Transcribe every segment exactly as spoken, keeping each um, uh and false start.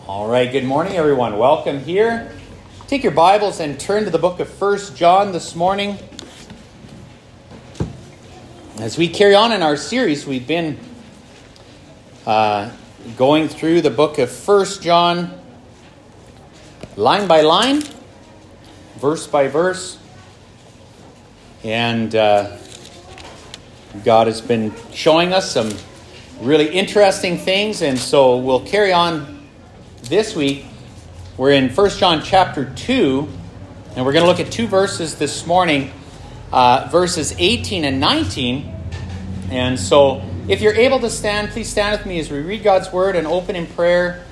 All right, good morning, everyone. Welcome here. Take your Bibles and turn to the book of First John this morning. As we carry on in our series, we've been uh, going through the book of First John line by line, verse by verse. And uh, God has been showing us some really interesting things, and so we'll carry on. This week, we're in First John chapter two, and we're going to look at two verses this morning, uh, verses eighteen and nineteen. And so, if you're able to stand, please stand with me as we read God's Word and open in prayer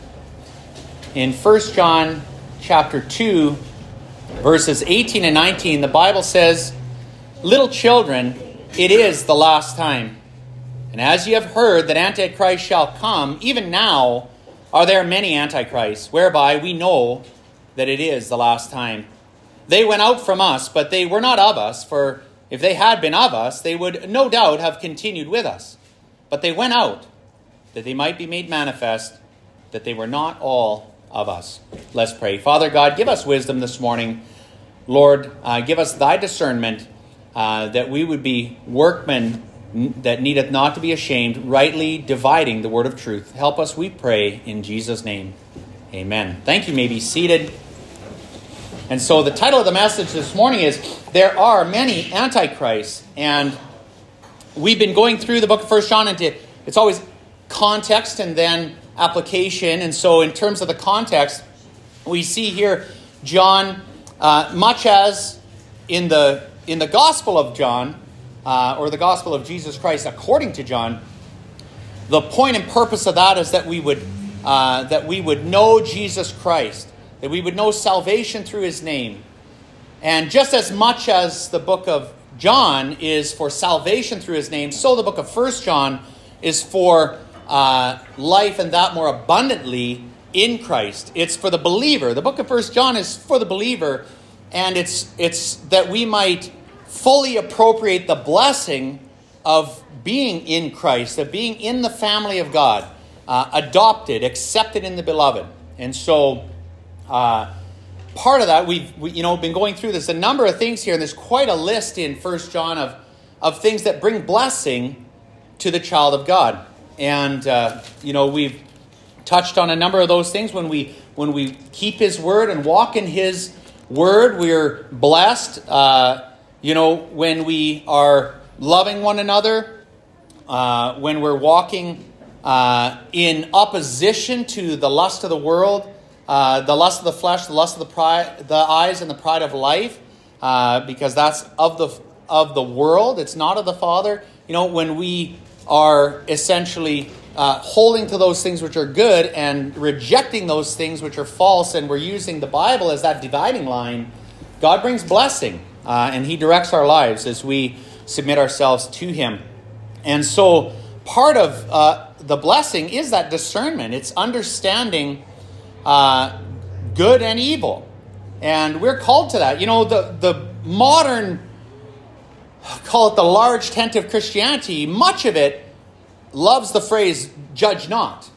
in First John chapter two, verses eighteen and nineteen. The Bible says, "Little children, it is the last time. And as you have heard that Antichrist shall come, even now are there many antichrists, whereby we know that it is the last time. They went out from us, but they were not of us, for if they had been of us, they would no doubt have continued with us. But they went out, that they might be made manifest, that they were not all of us." Let's pray. Father God, give us wisdom this morning. Lord, uh, give us thy discernment, uh, that we would be workmen that needeth not to be ashamed, rightly dividing the word of truth. Help us, we pray, in Jesus' name. Amen. Thank you. You may be seated. And so the title of the message this morning is, There Are Many Antichrists. And we've been going through the book of First John into, it's always context and then application. And so in terms of the context, we see here John, uh, much as in the in the Gospel of John, Uh, or the Gospel of Jesus Christ according to John, the point and purpose of that is that we would uh, that we would know Jesus Christ, that we would know salvation through his name. And just as much as the book of John is for salvation through his name, so the book of First John is for uh, life and that more abundantly in Christ. It's for the believer. The book of First John is for the believer, and it's it's that we might fully appropriate the blessing of being in Christ, of being in the family of God, uh, adopted, accepted in the beloved. And so uh, part of that, we've we, you know been going through this, a number of things here, and there's quite a list in First John of, of things that bring blessing to the child of God. And, uh, you know, we've touched on a number of those things. When we, when we keep his word and walk in his word, we're blessed. Uh You know, when we are loving one another, uh, when we're walking uh, in opposition to the lust of the world, uh, the lust of the flesh, the lust of the pride, the eyes, and the pride of life, uh, because that's of the of the world. It's not of the Father. You know, when we are essentially uh, holding to those things which are good and rejecting those things which are false, and we're using the Bible as that dividing line, God brings blessing. Uh, and he directs our lives as we submit ourselves to him. And so part of uh, the blessing is that discernment. It's understanding uh, good and evil. And we're called to that. You know, the, the modern, call it the large tent of Christianity, much of it loves the phrase, judge not.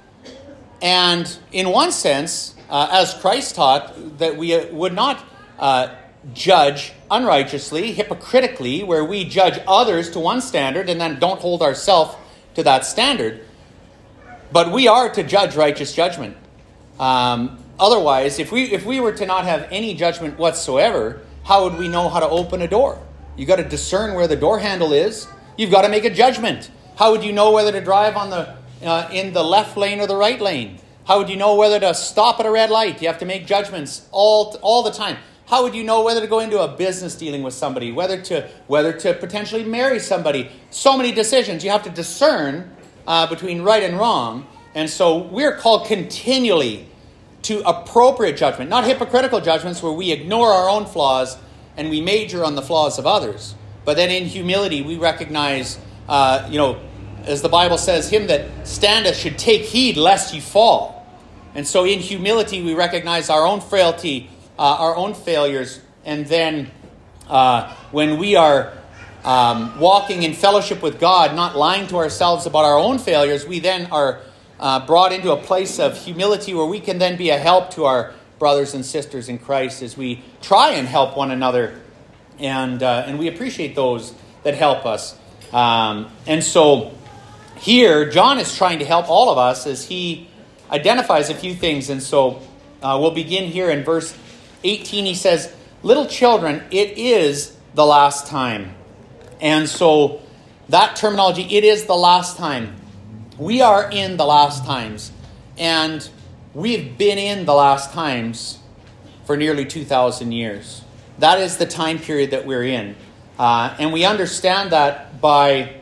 And in one sense, uh, as Christ taught, that we would not uh, judge unrighteously, hypocritically, where we judge others to one standard and then don't hold ourselves to that standard. But we are to judge righteous judgment. Um, otherwise, if we if we were to not have any judgment whatsoever, how would we know how to open a door? You got to discern where the door handle is. You've got to make a judgment. How would you know whether to drive on the uh, in the left lane or the right lane? How would you know whether to stop at a red light? You have to make judgments all all the time. How would you know whether to go into a business dealing with somebody, whether to whether to potentially marry somebody? So many decisions. You have to discern uh, between right and wrong. And so we're called continually to appropriate judgment, not hypocritical judgments where we ignore our own flaws and we major on the flaws of others. But then in humility, we recognize, uh, you know, as the Bible says, him that standeth should take heed lest you fall. And so in humility, we recognize our own frailty, Uh, our own failures, and then uh, when we are um, walking in fellowship with God, not lying to ourselves about our own failures, we then are uh, brought into a place of humility where we can then be a help to our brothers and sisters in Christ as we try and help one another. And uh, and we appreciate those that help us. Um, and so here, John is trying to help all of us as he identifies a few things. And so uh, we'll begin here in verse eighteen. He says, "Little children, it is the last time." And so that terminology, it is the last time. We are in the last times. And we've been in the last times for nearly two thousand years. That is the time period that we're in. Uh, and we understand that by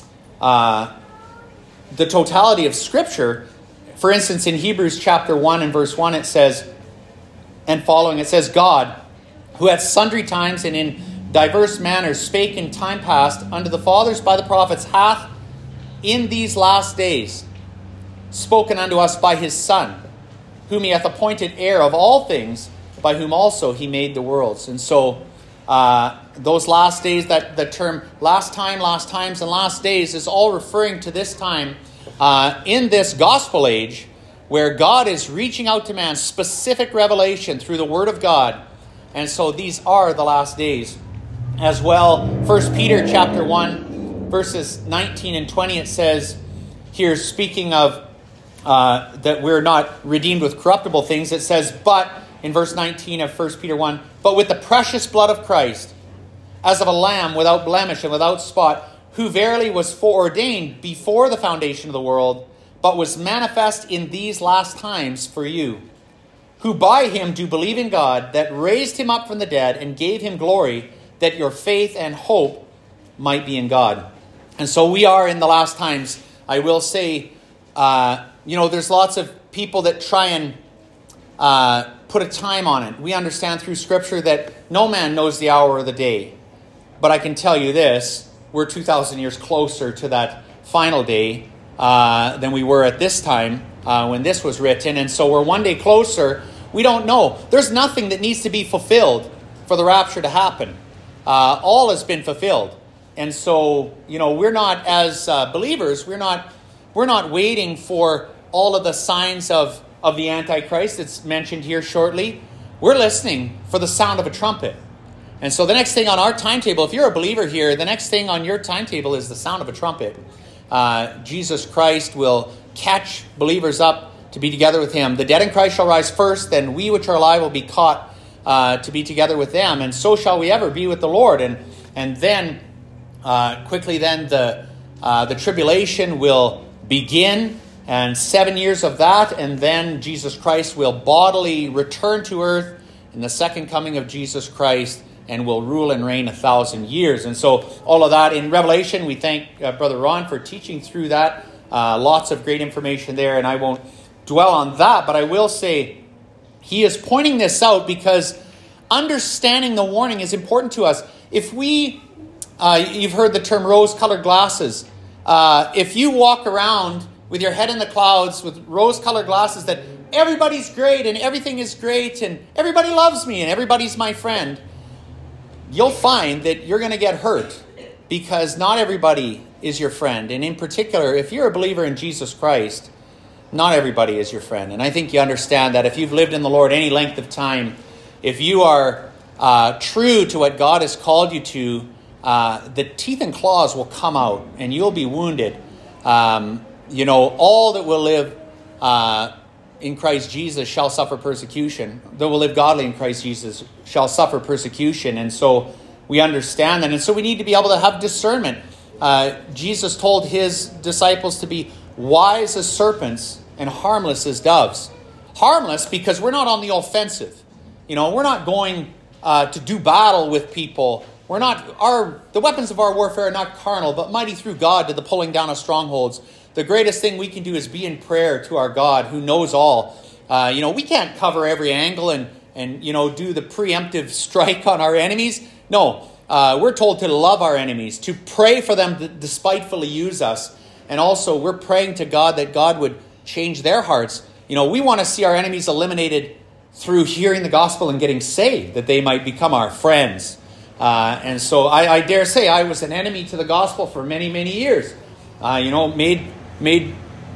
uh, the totality of Scripture. For instance, in Hebrews chapter one and verse one, it says, and following, it says, "God, who at sundry times and in diverse manners spake in time past unto the fathers by the prophets, hath in these last days spoken unto us by his Son, whom he hath appointed heir of all things, by whom also he made the worlds." And so uh, those last days, that the term last time, last times, and last days is all referring to this time uh, in this gospel age where God is reaching out to man, specific revelation through the Word of God. And so these are the last days. As well, First Peter chapter one, verses nineteen and twenty, it says here, speaking of uh, that we're not redeemed with corruptible things, it says, but in verse nineteen of First Peter one, "But with the precious blood of Christ, as of a lamb without blemish and without spot, who verily was foreordained before the foundation of the world, but was manifest in these last times for you, who by him do believe in God, that raised him up from the dead and gave him glory, that your faith and hope might be in God." And so we are in the last times. I will say, uh, you know, there's lots of people that try and uh, put a time on it. We understand through Scripture that no man knows the hour or the day. But I can tell you this, we're two thousand years closer to that final day uh, than we were at this time uh, when this was written. And so we're one day closer. We don't know. There's nothing that needs to be fulfilled for the rapture to happen. Uh, all has been fulfilled. And so, you know, we're not, as uh, believers, we're not we're not waiting for all of the signs of, of the Antichrist that's mentioned here shortly. We're listening for the sound of a trumpet. And so the next thing on our timetable, if you're a believer here, the next thing on your timetable is the sound of a trumpet. Uh, Jesus Christ will catch believers up to be together with him. The dead in Christ shall rise first, then we which are alive will be caught Uh, to be together with them, and so shall we ever be with the Lord. And and then uh, quickly then the uh, the tribulation will begin, and seven years of that, and then Jesus Christ will bodily return to earth in the second coming of Jesus Christ, and will rule and reign a thousand years. And so all of that in Revelation, we thank uh, Brother Ron for teaching through that. Uh, lots of great information there, and I won't dwell on that, but I will say he is pointing this out because understanding the warning is important to us. If we, uh, you've heard the term rose-colored glasses. Uh, if you walk around with your head in the clouds with rose-colored glasses that everybody's great and everything is great and everybody loves me and everybody's my friend, you'll find that you're going to get hurt because not everybody is your friend. And in particular, if you're a believer in Jesus Christ, not everybody is your friend. And I think you understand that if you've lived in the Lord any length of time, if you are uh, true to what God has called you to, uh, the teeth and claws will come out and you'll be wounded. Um, you know, all that will live uh, in Christ Jesus shall suffer persecution. Those will live godly in Christ Jesus shall suffer persecution. And so we understand that. And so we need to be able to have discernment. Uh, Jesus told his disciples to be wise as serpents and harmless as doves. Harmless because we're not on the offensive. You know, we're not going uh, to do battle with people. We're not, our the weapons of our warfare are not carnal, but mighty through God to the pulling down of strongholds. The greatest thing we can do is be in prayer to our God who knows all. Uh, you know, we can't cover every angle and, and, you know, do the preemptive strike on our enemies. No, uh, we're told to love our enemies, to pray for them to despitefully use us. And also, we're praying to God that God would change their hearts. You know, we want to see our enemies eliminated through hearing the gospel and getting saved, that they might become our friends. Uh, and so I, I dare say I was an enemy to the gospel for many, many years. Uh, you know, made made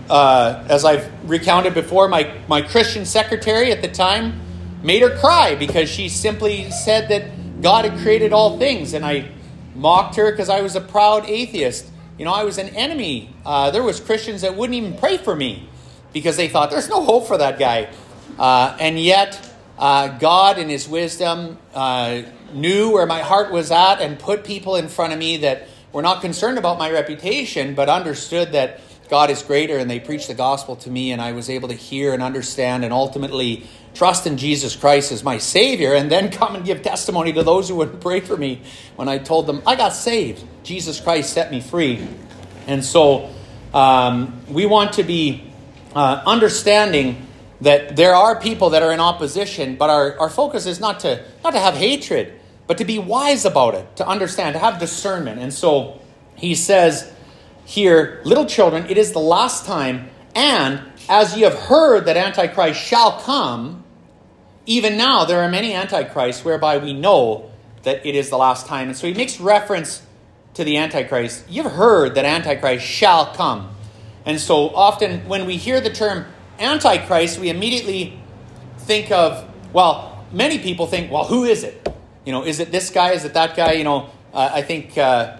uh, as I've recounted before, my, my Christian secretary at the time made her cry because she simply said that God had created all things. And I mocked her because I was a proud atheist. You know, I was an enemy. Uh, there was Christians that wouldn't even pray for me because they thought there's no hope for that guy. Uh, and yet, uh, God in his wisdom uh, knew where my heart was at and put people in front of me that were not concerned about my reputation, but understood that God is greater, and they preached the gospel to me, and I was able to hear and understand and ultimately trust in Jesus Christ as my Savior, and then come and give testimony to those who wouldn't pray for me when I told them, I got saved. Jesus Christ set me free. And so um, we want to be uh, understanding that there are people that are in opposition, but our, our focus is not to not to have hatred, but to be wise about it, to understand, to have discernment. And so he says here, little children, it is the last time, and as ye have heard that Antichrist shall come, even now there are many Antichrists, whereby we know that it is the last time. And so he makes reference to the Antichrist. You've heard that Antichrist shall come. And so often when we hear the term Antichrist, we immediately think of, well, many people think, well, who is it? You know, is it this guy? Is it that guy? You know, uh, I think uh,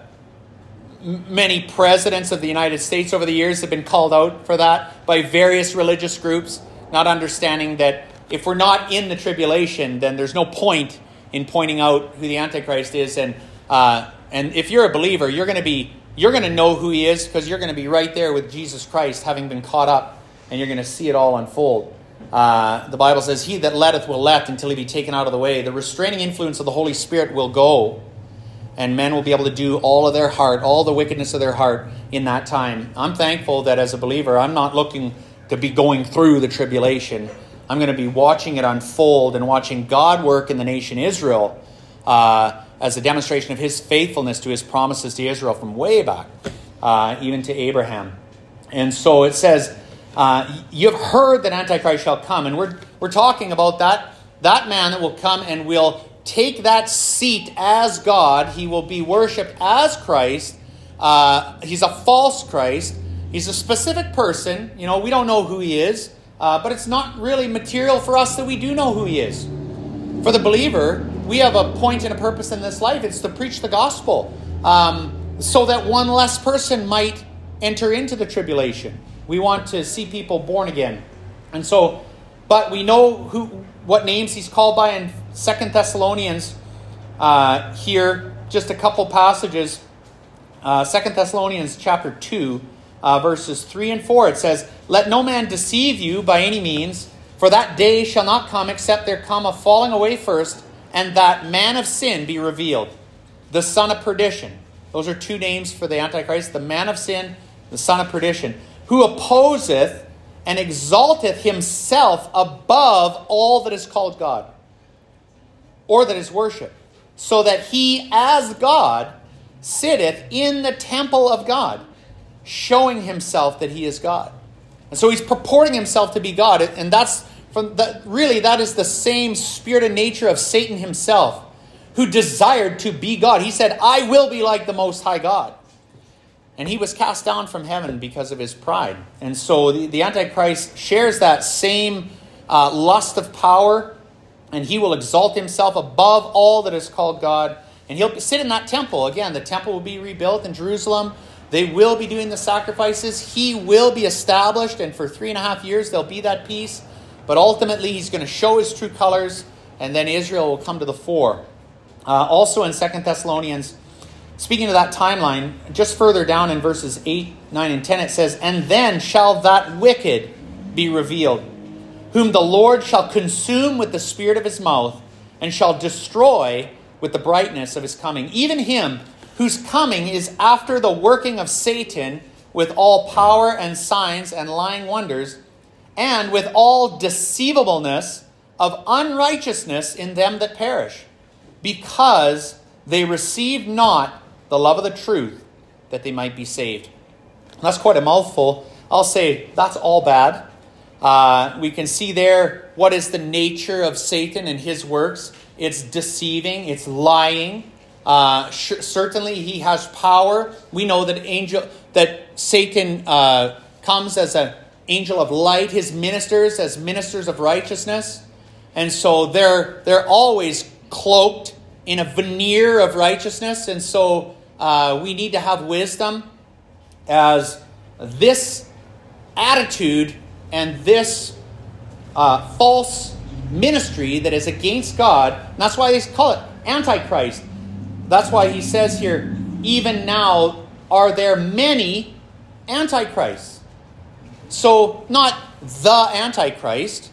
m- many presidents of the United States over the years have been called out for that by various religious groups, not understanding that if we're not in the tribulation, then there's no point in pointing out who the Antichrist is. And uh, and if you're a believer, you're going to be you're going to know who he is because you're going to be right there with Jesus Christ, having been caught up, and you're going to see it all unfold. Uh, the Bible says, he that letteth will let until he be taken out of the way. The restraining influence of the Holy Spirit will go, and men will be able to do all of their heart, all the wickedness of their heart in that time. I'm thankful that as a believer, I'm not looking to be going through the tribulation. I'm going to be watching it unfold and watching God work in the nation Israel uh, as a demonstration of his faithfulness to his promises to Israel from way back, uh, even to Abraham. And so it says, Uh, you have heard that Antichrist shall come. And we're we're talking about that, that man that will come and will take that seat as God. He will be worshipped as Christ. Uh, he's a false Christ. He's a specific person. You know, we don't know who he is. Uh, but it's not really material for us that we do know who he is. For the believer, we have a point and a purpose in this life. It's to preach the gospel. Um, so that one less person might enter into the tribulation. We want to see people born again. And so, but we know who, what names he's called by in Second Thessalonians. Uh, here, just a couple passages. Uh, Second Thessalonians chapter two, uh, verses three and four. It says, let no man deceive you by any means, for that day shall not come except there come a falling away first, and that man of sin be revealed, the son of perdition. Those are two names for the Antichrist, the man of sin, the son of perdition, who opposeth and exalteth himself above all that is called God, or that is worshipped, so that he as God sitteth in the temple of God, showing himself that he is God. And so he's purporting himself to be God, and that's from that. Really, that is the same spirit and nature of Satan himself, who desired to be God. He said, I will be like the Most High God. And he was cast down from heaven because of his pride. And so the, the Antichrist shares that same uh, lust of power, and he will exalt himself above all that is called God. And he'll sit in that temple. Again, the temple will be rebuilt in Jerusalem. They will be doing the sacrifices. He will be established, and for three and a half years there'll be that peace. But ultimately he's going to show his true colors, and then Israel will come to the fore. Uh, also in Second Thessalonians, speaking of that timeline, just further down in verses eight, nine, and ten, it says, and then shall that wicked be revealed, whom the Lord shall consume with the spirit of his mouth, and shall destroy with the brightness of his coming. Even him whose coming is after the working of Satan, with all power and signs and lying wonders, and with all deceivableness of unrighteousness in them that perish, because they received not the love of the truth, that they might be saved. That's quite a mouthful. I'll say that's all bad. Uh, we can see there what is the nature of Satan and his works. It's deceiving. It's lying. Uh, sh- certainly he has power. We know that angel that Satan uh, comes as an angel of light. His ministers as ministers of righteousness. And so they're, they're always cloaked in a veneer of righteousness. And so uh, we need to have wisdom as this attitude and this uh, false ministry that is against God. And that's why they call it Antichrist. That's why he says here, even now are there many Antichrists. So not the Antichrist,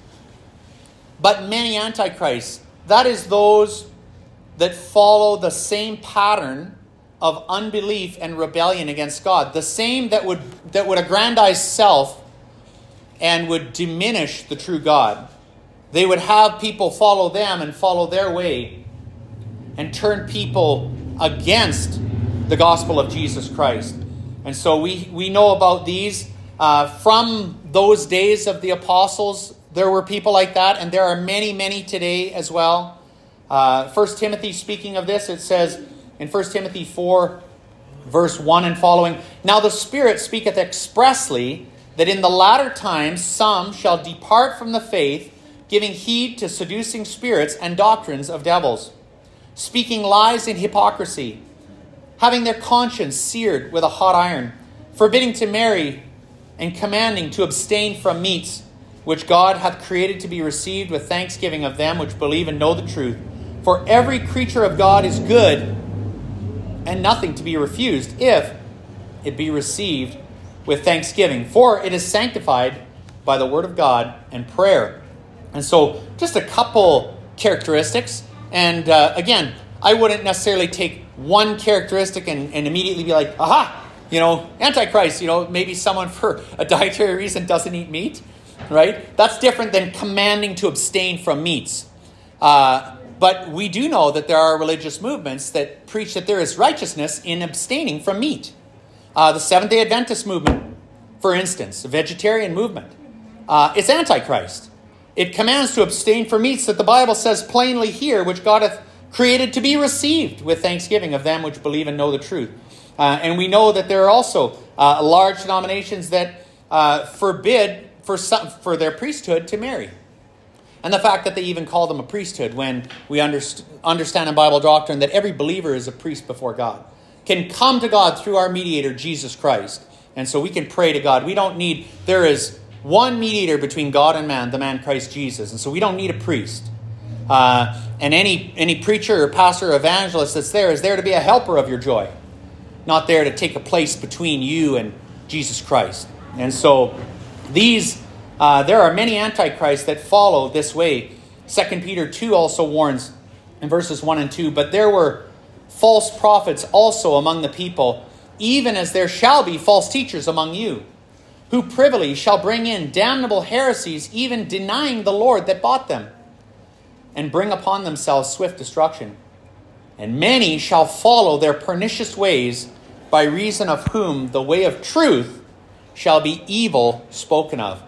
but many Antichrists. That is those that follow the same pattern of unbelief and rebellion against God. The same that would that would aggrandize self and would diminish the true God. They would have people follow them and follow their way and turn people against the gospel of Jesus Christ. And so we, we know about these. Uh, from those days of the apostles, there were people like that, and there are many, many today as well. Uh, First Timothy, speaking of this, it says in First Timothy four, verse one and following, "Now the Spirit speaketh expressly that in the latter times some shall depart from the faith, giving heed to seducing spirits and doctrines of devils, speaking lies in hypocrisy, having their conscience seared with a hot iron, forbidding to marry, and commanding to abstain from meats, which God hath created to be received with thanksgiving of them which believe and know the truth. For every creature of God is good, and nothing to be refused, if it be received with thanksgiving. For it is sanctified by the word of God and prayer." And so, just a couple characteristics. And uh, again, I wouldn't necessarily take one characteristic and, and immediately be like, aha, you know, Antichrist, you know, maybe someone for a dietary reason doesn't eat meat, right? That's different than commanding to abstain from meats. Uh, but we do know that there are religious movements that preach that there is righteousness in abstaining from meat. Uh, the Seventh-day Adventist movement, for instance, a vegetarian movement, uh, it's Antichrist. It commands to abstain from meats that the Bible says plainly here, which God hath created to be received with thanksgiving of them which believe and know the truth. Uh, and we know that there are also uh, large denominations that uh, forbid for some, for their priesthood to marry. And the fact that they even call them a priesthood when we underst- understand in Bible doctrine that every believer is a priest before God, can come to God through our mediator, Jesus Christ. And so we can pray to God. We don't need, there is one mediator between God and man, the man Christ Jesus. And so we don't need a priest. Uh, and any any preacher or pastor or evangelist that's there is there to be a helper of your joy, not there to take a place between you and Jesus Christ. And so these, uh, there are many antichrists that follow this way. Second Peter two also warns in verses one and two, "But there were false prophets also among the people, even as there shall be false teachers among you, who privily shall bring in damnable heresies, even denying the Lord that bought them, and bring upon themselves swift destruction. And many shall follow their pernicious ways, by reason of whom the way of truth shall be evil spoken of."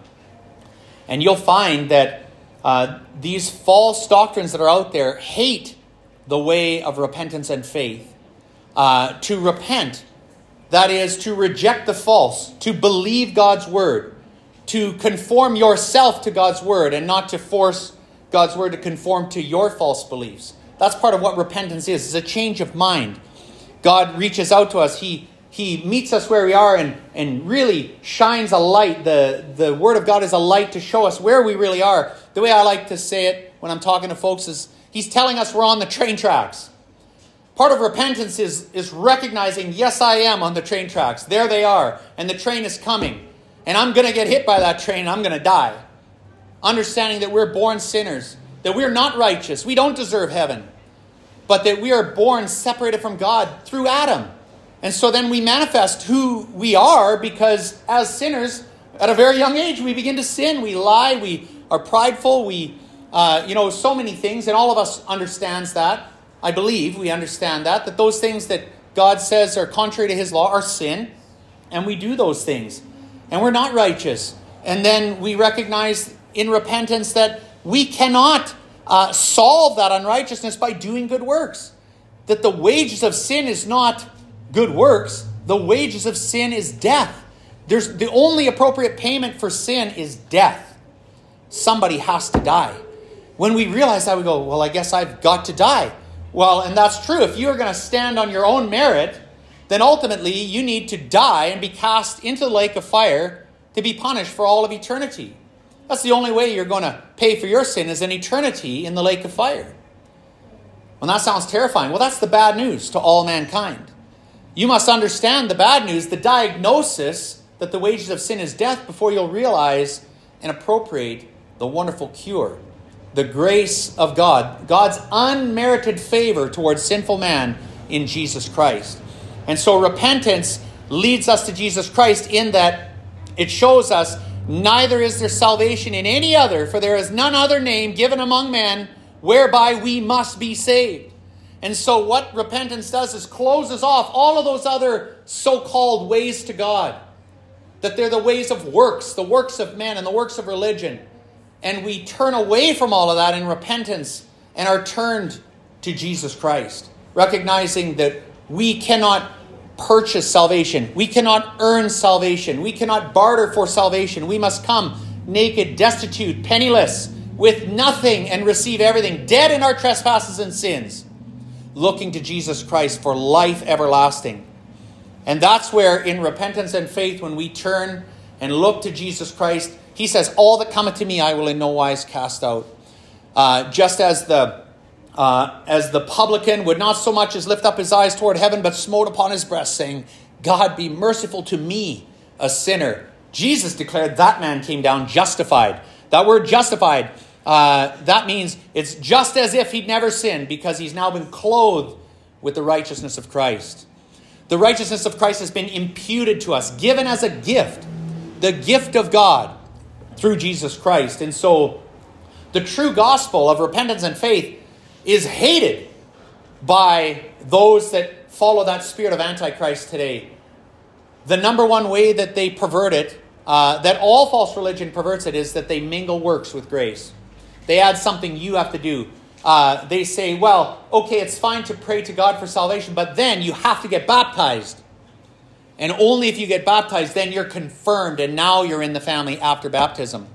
And you'll find that uh, these false doctrines that are out there hate the way of repentance and faith. Uh, to repent, that is, to reject the false, to believe God's word, to conform yourself to God's word and not to force God's word to conform to your false beliefs. That's part of what repentance is. It's a change of mind. God reaches out to us. He He meets us where we are and, and really shines a light. The, the word of God is a light to show us where we really are. The way I like to say it when I'm talking to folks is He's telling us we're on the train tracks. Part of repentance is, is recognizing, yes, I am on the train tracks. There they are. And the train is coming. And I'm going to get hit by that train and I'm going to die. Understanding that we're born sinners. That we're not righteous. We don't deserve heaven. But that we are born separated from God through Adam. And so then we manifest who we are because as sinners, at a very young age, we begin to sin. We lie. We are prideful. We, uh, you know, so many things. And all of us understands that. I believe we understand that. That those things that God says are contrary to His law are sin. And we do those things. And we're not righteous. And then we recognize in repentance that we cannot uh, solve that unrighteousness by doing good works. That the wages of sin is not good works. The wages of sin is death. There's the only appropriate payment for sin is death. Somebody has to die. When we realize that, we go, well, I guess I've got to die. Well, and that's true. If you're going to stand on your own merit, then ultimately you need to die and be cast into the lake of fire to be punished for all of eternity. That's the only way you're going to pay for your sin, is an eternity in the lake of fire. Well, that sounds terrifying. Well, that's the bad news to all mankind. You must understand the bad news, the diagnosis that the wages of sin is death, before you'll realize and appropriate the wonderful cure, the grace of God, God's unmerited favor towards sinful man in Jesus Christ. And so repentance leads us to Jesus Christ, in that it shows us neither is there salvation in any other, for there is none other name given among men whereby we must be saved. And so what repentance does is closes off all of those other so-called ways to God, that they're the ways of works, the works of men and the works of religion. And we turn away from all of that in repentance and are turned to Jesus Christ, recognizing that we cannot purchase salvation. We cannot earn salvation. We cannot barter for salvation. We must come naked, destitute, penniless, with nothing, and receive everything, dead in our trespasses and sins, looking to Jesus Christ for life everlasting. And that's where, in repentance and faith, when we turn and look to Jesus Christ, he says, all that cometh to me I will in no wise cast out. Uh, just as the uh, as the publican would not so much as lift up his eyes toward heaven, but smote upon his breast, saying, God, be merciful to me, a sinner. Jesus declared that man came down justified. That word justified, uh, that means it's just as if he'd never sinned, because he's now been clothed with the righteousness of Christ. The righteousness of Christ has been imputed to us, given as a gift, the gift of God through Jesus Christ. And so the true gospel of repentance and faith is hated by those that follow that spirit of Antichrist today. The number one way that they pervert it, uh, that all false religion perverts it, is that they mingle works with grace. They add something you have to do. Uh, they say, well, okay, it's fine to pray to God for salvation, but then you have to get baptized. And only if you get baptized, then you're confirmed, and now you're in the family after baptism.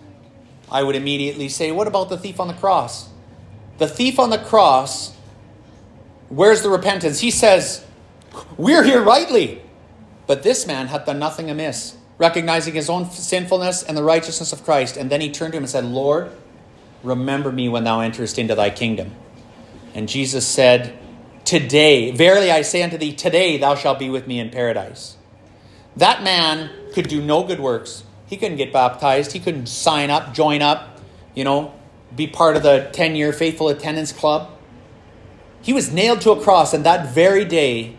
I would immediately say, what about the thief on the cross? The thief on the cross, where's the repentance? He says, we're here rightly, but this man hath done nothing amiss, recognizing his own sinfulness and the righteousness of Christ. And then he turned to him and said, Lord, remember me when thou enterest into thy kingdom. And Jesus said, today, verily I say unto thee, today thou shalt be with me in paradise. That man could do no good works. He couldn't get baptized. He couldn't sign up, join up, you know, be part of the ten-year faithful attendance club. He was nailed to a cross, and that very day,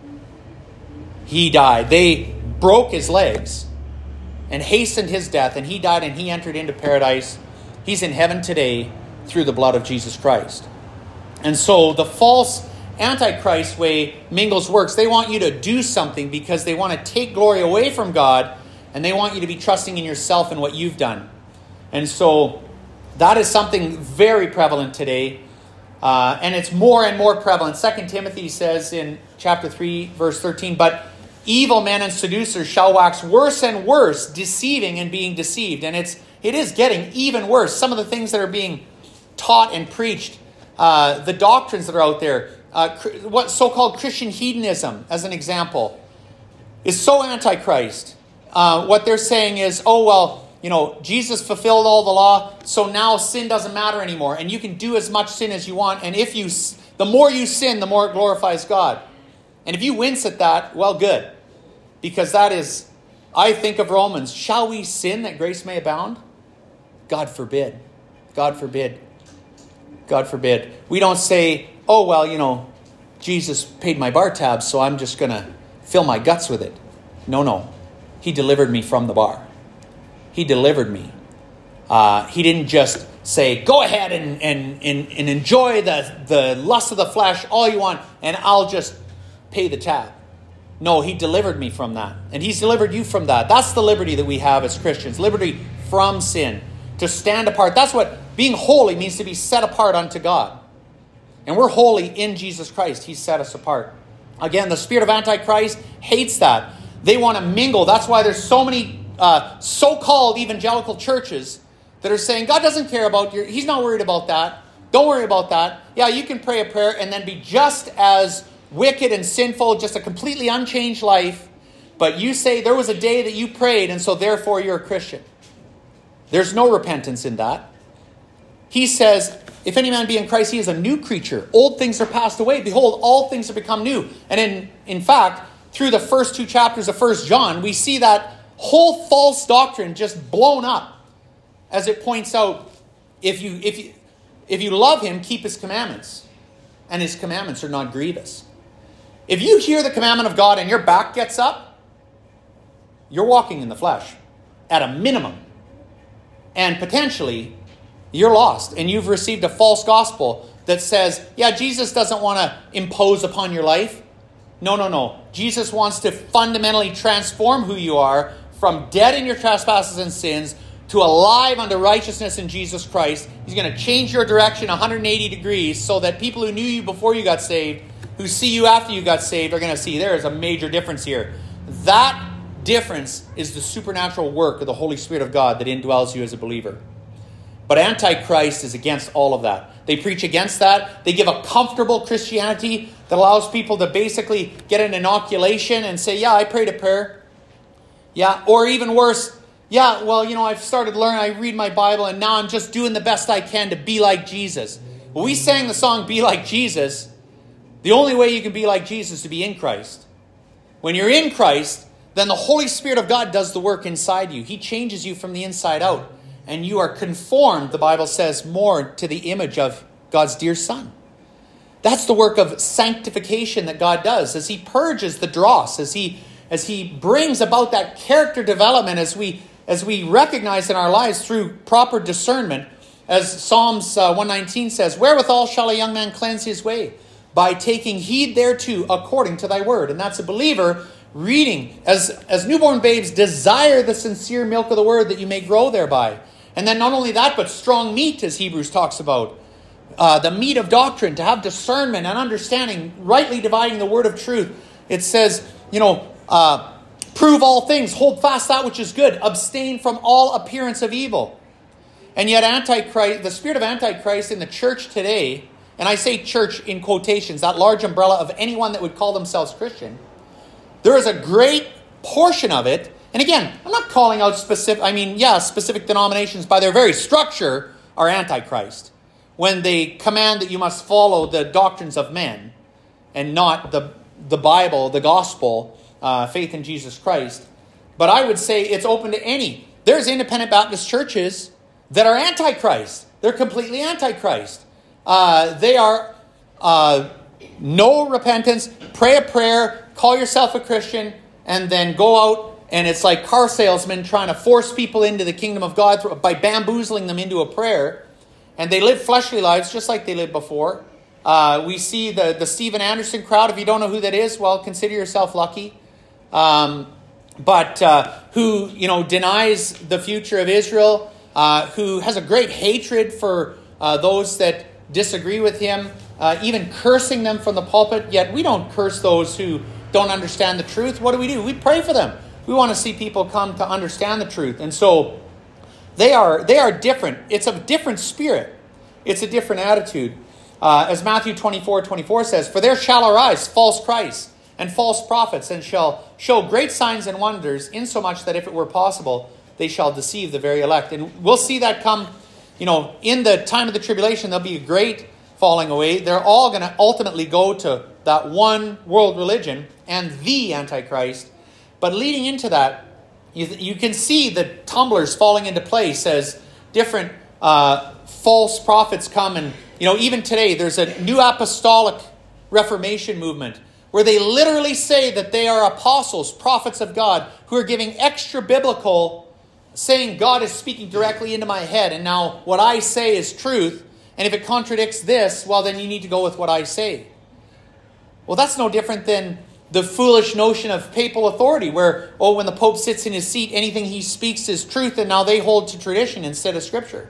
he died. They broke his legs and hastened his death, and he died, and he entered into paradise. He's in heaven today through the blood of Jesus Christ. And so the false Antichrist way mingles works. They want you to do something because they want to take glory away from God, and they want you to be trusting in yourself and what you've done. And so that is something very prevalent today. Uh, and it's more and more prevalent. Second Timothy says in chapter three, verse thirteen, but evil men and seducers shall wax worse and worse, deceiving and being deceived. And it's it is getting even worse. Some of the things that are being taught and preached, uh, the doctrines that are out there, uh, what so-called Christian hedonism, as an example, is so antichrist. Uh, what they're saying is, oh, well, you know, Jesus fulfilled all the law, so now sin doesn't matter anymore, and you can do as much sin as you want, and if you, the more you sin, the more it glorifies God. And if you wince at that, well, good, because that is, I think of Romans, shall we sin that grace may abound? God forbid. God forbid. God forbid. We don't say, oh, well, you know, Jesus paid my bar tab, so I'm just going to fill my guts with it. No, no. He delivered me from the bar. He delivered me. Uh, he didn't just say, go ahead and, and, and, and enjoy the, the lust of the flesh all you want, and I'll just pay the tab. No, he delivered me from that. And he's delivered you from that. That's the liberty that we have as Christians. Liberty from sin. To stand apart. That's what being holy means, to be set apart unto God. And we're holy in Jesus Christ. He's set us apart. Again, the spirit of Antichrist hates that. They want to mingle. That's why there's so many uh, so-called evangelical churches that are saying, God doesn't care about your, he's not worried about that. Don't worry about that. Yeah, you can pray a prayer and then be just as wicked and sinful, just a completely unchanged life. But you say there was a day that you prayed, and so therefore you're a Christian. There's no repentance in that. He says, if any man be in Christ, he is a new creature. Old things are passed away. Behold, all things have become new. And in, in fact, through the first two chapters of First John, we see that whole false doctrine just blown up. As it points out, if you, if you, if you love him, keep his commandments. And his commandments are not grievous. If you hear the commandment of God and your back gets up, you're walking in the flesh at a minimum. And potentially, you're lost. And you've received a false gospel that says, yeah, Jesus doesn't want to impose upon your life. No, no, no. Jesus wants to fundamentally transform who you are from dead in your trespasses and sins to alive unto righteousness in Jesus Christ. He's going to change your direction one hundred eighty degrees so that people who knew you before you got saved, who see you after you got saved, are going to see there is a major difference here. That difference is the supernatural work of the Holy Spirit of God that indwells you as a believer. But Antichrist is against all of that. They preach against that. They give a comfortable Christianity that allows people to basically get an inoculation and say, yeah, I prayed a prayer. Yeah, or even worse, yeah, well, you know, I've started learning, I read my Bible, and now I'm just doing the best I can to be like Jesus. Well, we sang the song, Be Like Jesus. The only way you can be like Jesus is to be in Christ. When you're in Christ, then the Holy Spirit of God does the work inside you. He changes you from the inside out. And you are conformed, the Bible says, more to the image of God's dear Son. That's the work of sanctification that God does as he purges the dross, as he as he brings about that character development, as we as we recognize in our lives through proper discernment. As Psalms uh, one nineteen says, wherewithal shall a young man cleanse his way? By taking heed thereto according to thy word. And that's a believer reading, as, as newborn babes desire the sincere milk of the word that you may grow thereby. And then not only that, but strong meat, as Hebrews talks about. Uh, the meat of doctrine, to have discernment and understanding, rightly dividing the word of truth. It says, you know, uh, prove all things, hold fast that which is good, abstain from all appearance of evil. And yet Antichrist, the spirit of Antichrist in the church today, and I say church in quotations, that large umbrella of anyone that would call themselves Christian, there is a great portion of it. And again, I'm not calling out specific, I mean, yeah, specific denominations by their very structure are Antichrist. When they command that you must follow the doctrines of men and not the, the Bible, the gospel, uh, faith in Jesus Christ. But I would say it's open to any. There's independent Baptist churches that are Antichrist. They're completely Antichrist. Uh, they are uh, no repentance, pray a prayer, call yourself a Christian, and then go out. And it's like car salesmen trying to force people into the kingdom of God by bamboozling them into a prayer. And they live fleshly lives just like they lived before. Uh, we see the, the Steven Anderson crowd. If you don't know who that is, well, consider yourself lucky. Um, but uh, who, you know, denies the future of Israel, uh, who has a great hatred for uh, those that disagree with him, uh, even cursing them from the pulpit. Yet we don't curse those who don't understand the truth. What do we do? We pray for them. We want to see people come to understand the truth. And so they are they are different. It's a different spirit. It's a different attitude. Uh, as Matthew twenty-four twenty-four says, for there shall arise false Christs and false prophets, and shall show great signs and wonders, insomuch that if it were possible, they shall deceive the very elect. And we'll see that come, you know, in the time of the tribulation, there'll be a great falling away. They're all going to ultimately go to that one world religion and the Antichrist. But leading into that, you, you can see the tumblers falling into place as different uh, false prophets come. And, you know, even today, there's a new apostolic Reformation movement where they literally say that they are apostles, prophets of God, who are giving extra biblical, saying God is speaking directly into my head. And now what I say is truth. And if it contradicts this, well, then you need to go with what I say. Well, that's no different than the foolish notion of papal authority where, oh, when the Pope sits in his seat, anything he speaks is truth, and now they hold to tradition instead of Scripture.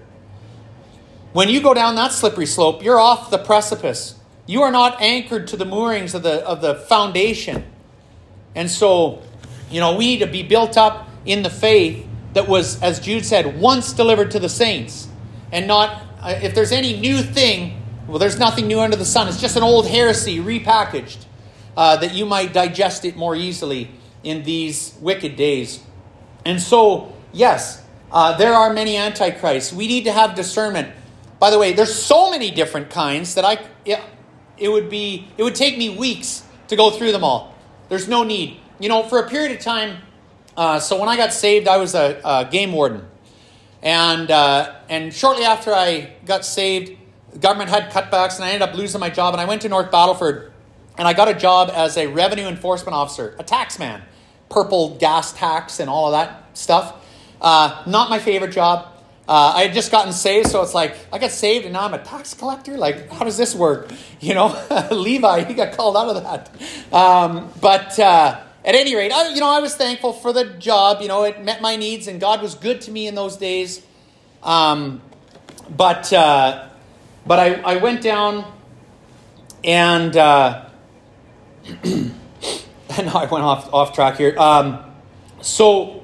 When you go down that slippery slope, you're off the precipice. You are not anchored to the moorings of the, of the foundation. And so You know, we need to be built up in the faith that was, as Jude said, once delivered to the saints. And not, uh, if there's any new thing, well, there's nothing new under the sun. It's just an old heresy repackaged, uh, that you might digest it more easily in these wicked days. And so, yes, uh, there are many antichrists. We need to have discernment. By the way, there's so many different kinds that I, it, it would be, it would take me weeks to go through them all. There's no need. You know, for a period of time, uh, so when I got saved, I was a, a game warden. And uh, and shortly after I got saved, the government had cutbacks, and I ended up losing my job. And I went to North Battleford, and I got a job as a revenue enforcement officer, a taxman, purple gas tax and all of that stuff. Uh, not my favorite job. Uh, I had just gotten saved, so it's like, I got saved and now I'm a tax collector? Like, how does this work? You know, Levi, he got called out of that. Um, but uh, at any rate, I, you know, I was thankful for the job. You know, it met my needs and God was good to me in those days. Um, but uh, but I, I went down and, uh, and I went off, off track here. Um, so...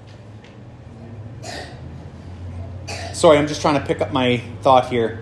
Sorry, I'm just trying to pick up my thought here.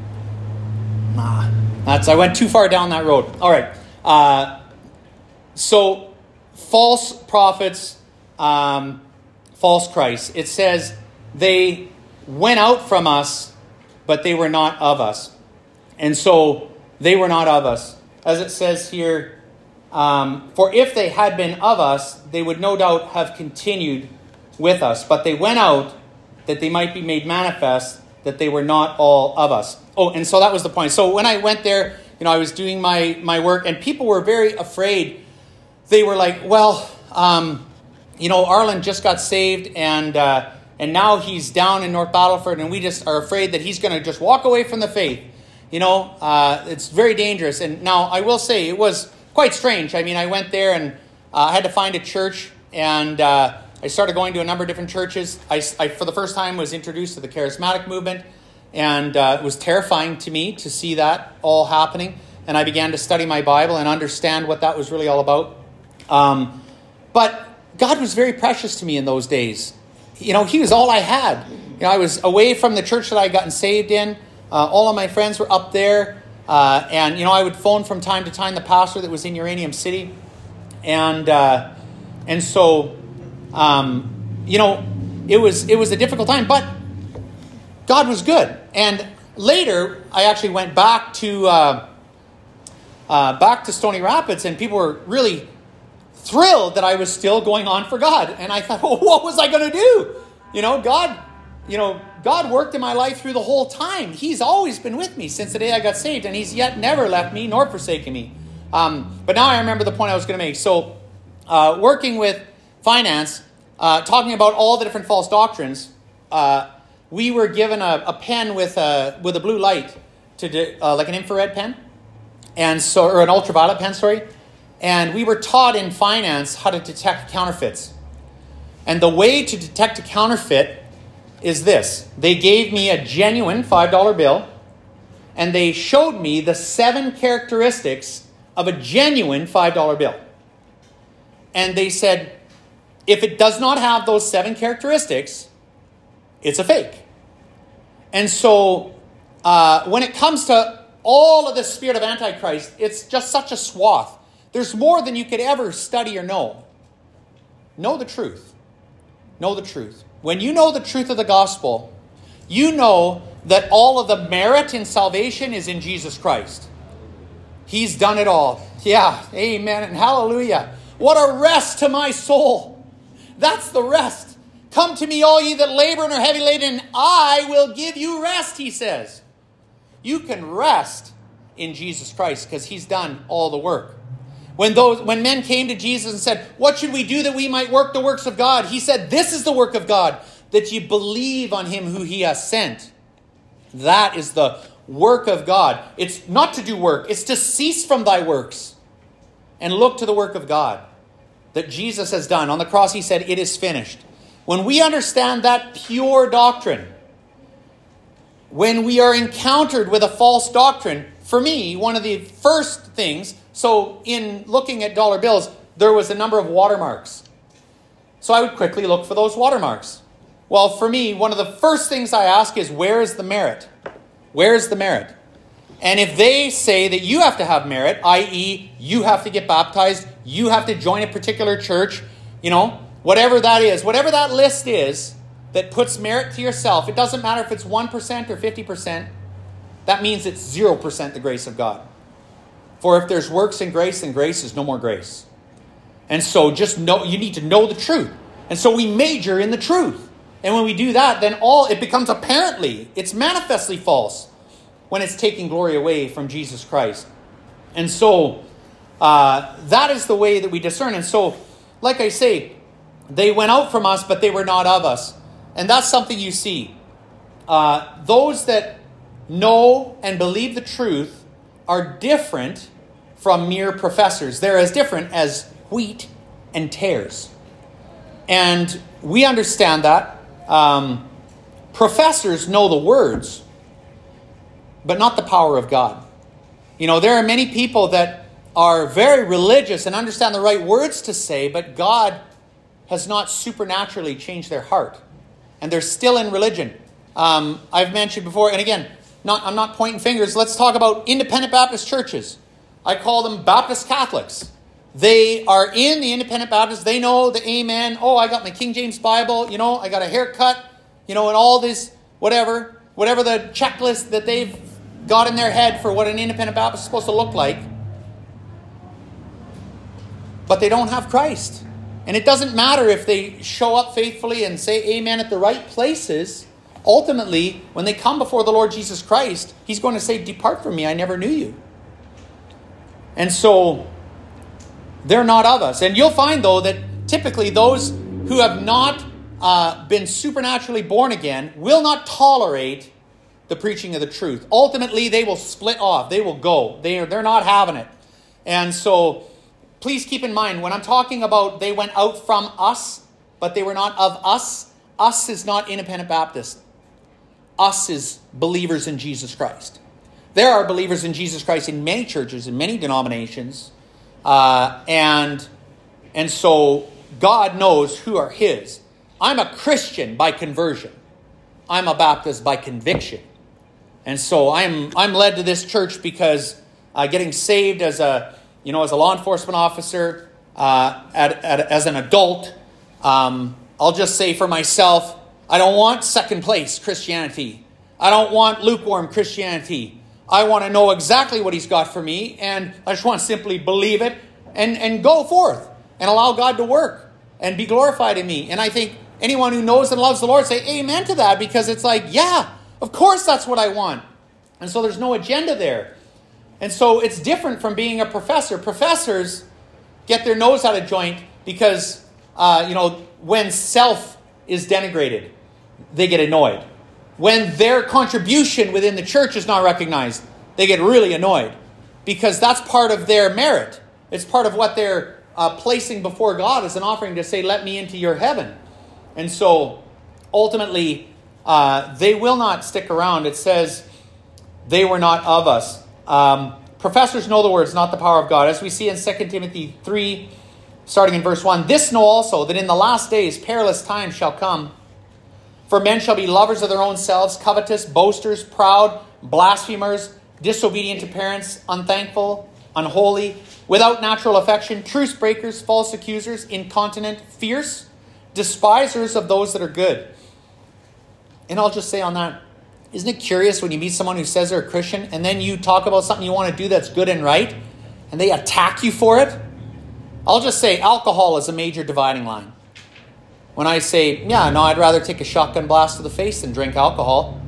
Ah, that's I went too far down that road. All right. Uh, so, false prophets, um, false Christ. It says they went out from us, but they were not of us. And so, they were not of us. As it says here, um, for if they had been of us, they would no doubt have continued with us. But they went out, that they might be made manifest, that they were not all of us. Oh, and so that was the point. So when I went there, you know, I was doing my, my work, and people were very afraid. They were like, well, um, you know, Arlen just got saved, and uh, and now he's down in North Battleford, and we just are afraid that he's going to just walk away from the faith. You know, uh, it's very dangerous. And now, I will say, it was quite strange. I mean, I went there, and uh, I had to find a church, and... Uh, I started going to a number of different churches. I, I for the first time, was introduced to the charismatic movement, and uh, it was terrifying to me to see that all happening. And I began to study my Bible and understand what that was really all about. Um, but God was very precious to me in those days. You know, He was all I had. You know, I was away from the church that I had gotten saved in. Uh, all of my friends were up there. Uh, and, you know, I would phone from time to time the pastor that was in Uranium City. And uh, and so... Um, you know, it was it was a difficult time, but God was good. And later, I actually went back to uh, uh, back to Stony Rapids, and people were really thrilled that I was still going on for God. And I thought, well, what was I going to do? You know, God, you know, God worked in my life through the whole time. He's always been with me since the day I got saved, and He's yet never left me nor forsaken me. Um, but now I remember the point I was going to make. So, uh, working with finance, uh, talking about all the different false doctrines, uh, we were given a, a pen with a with a blue light, to do, uh, like an infrared pen, and so or an ultraviolet pen, sorry. And we were taught in finance how to detect counterfeits. And the way to detect a counterfeit is this: they gave me a genuine five dollar bill, and they showed me the seven characteristics of a genuine five dollar bill. And they said, if it does not have those seven characteristics, it's a fake. And so uh, when it comes to all of the spirit of Antichrist, it's just such a swath. There's more than you could ever study or know. Know the truth. Know the truth. When you know the truth of the gospel, you know that all of the merit in salvation is in Jesus Christ. He's done it all. Yeah, amen and hallelujah. What a rest to my soul. That's the rest. Come to me, all ye that labor and are heavy laden, and I will give you rest, He says. You can rest in Jesus Christ because He's done all the work. When those when men came to Jesus and said, what should we do that we might work the works of God? He said, this is the work of God, that you believe on Him who He has sent. That is the work of God. It's not to do work. It's to cease from thy works and look to the work of God that Jesus has done. On the cross, He said, it is finished. When we understand that pure doctrine, when we are encountered with a false doctrine, for me, one of the first things, so in looking at dollar bills, there was a number of watermarks. So I would quickly look for those watermarks. Well, for me, one of the first things I ask is, where is the merit? Where is the merit? And if they say that you have to have merit, that is you have to get baptized, you have to join a particular church, you know, whatever that is, whatever that list is that puts merit to yourself, it doesn't matter if it's one percent or fifty percent, that means it's zero percent the grace of God. For if there's works in grace, then grace is no more grace. And so just know, you need to know the truth. And so we major in the truth. And when we do that, then all, it becomes apparently, it's manifestly false when it's taking glory away from Jesus Christ. And so uh, that is the way that we discern. And so, like I say, they went out from us, but they were not of us. And that's something you see. Uh, those that know and believe the truth are different from mere professors. They're as different as wheat and tares. And we understand that. Um, professors know the words, but not the power of God. You know, there are many people that are very religious and understand the right words to say, but God has not supernaturally changed their heart. And they're still in religion. Um, I've mentioned before, and again, not, I'm not pointing fingers. Let's talk about independent Baptist churches. I call them Baptist Catholics. They are in the independent Baptists. They know the amen. Oh, I got my King James Bible. You know, I got a haircut. You know, and all this, whatever, whatever the checklist that they've got in their head for what an independent Baptist is supposed to look like. But they don't have Christ. And it doesn't matter if they show up faithfully and say amen at the right places. Ultimately, when they come before the Lord Jesus Christ, he's going to say, depart from me, I never knew you. And so they're not of us. And you'll find, though, that typically those who have not uh, been supernaturally born again will not tolerate the preaching of the truth. Ultimately, they will split off. They will go. They are, they're not having it. And so please keep in mind, when I'm talking about they went out from us, but they were not of us, us is not independent Baptist. Us is believers in Jesus Christ. There are believers in Jesus Christ in many churches, in many denominations. Uh, and, and so God knows who are his. I'm a Christian by conversion. I'm a Baptist by conviction. And so I'm I'm led to this church because uh, getting saved as a you know as a law enforcement officer, uh, at, at, as an adult, um, I'll just say for myself, I don't want second place Christianity. I don't want lukewarm Christianity. I want to know exactly what he's got for me, and I just want to simply believe it and, and go forth and allow God to work and be glorified in me. And I think anyone who knows and loves the Lord say amen to that, because it's like, yeah, of course that's what I want. And so there's no agenda there. And so it's different from being a professor. Professors get their nose out of joint because, uh, you know, when self is denigrated, they get annoyed. When their contribution within the church is not recognized, they get really annoyed because that's part of their merit. It's part of what they're uh, placing before God as an offering to say, let me into your heaven. And so ultimately, uh, they will not stick around. It says they were not of us. Um, professors know the words, not the power of God. As we see in Second Timothy three, starting in verse one, this know also that in the last days perilous times shall come. For men shall be lovers of their own selves, covetous, boasters, proud, blasphemers, disobedient to parents, unthankful, unholy, without natural affection, truce breakers, false accusers, incontinent, fierce, despisers of those that are good. And I'll just say on that, isn't it curious when you meet someone who says they're a Christian and then you talk about something you want to do that's good and right and they attack you for it? I'll just say alcohol is a major dividing line. When I say, yeah, no, I'd rather take a shotgun blast to the face than drink alcohol.